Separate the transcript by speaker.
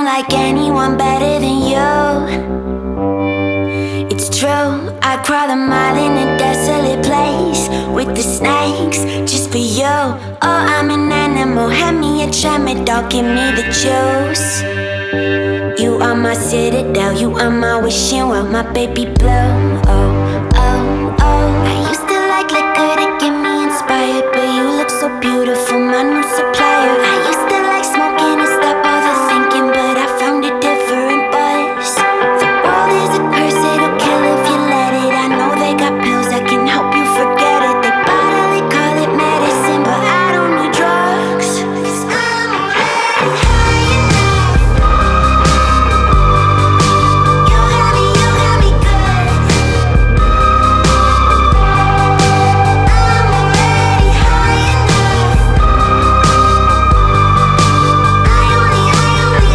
Speaker 1: like anyone better than you. It's true, I crawl a mile in a desolate place with the snakes just for you. Oh, I'm an animal, hand me a tramadol, give me the juice. You are my citadel, you are my wishing well, my baby blue. Oh,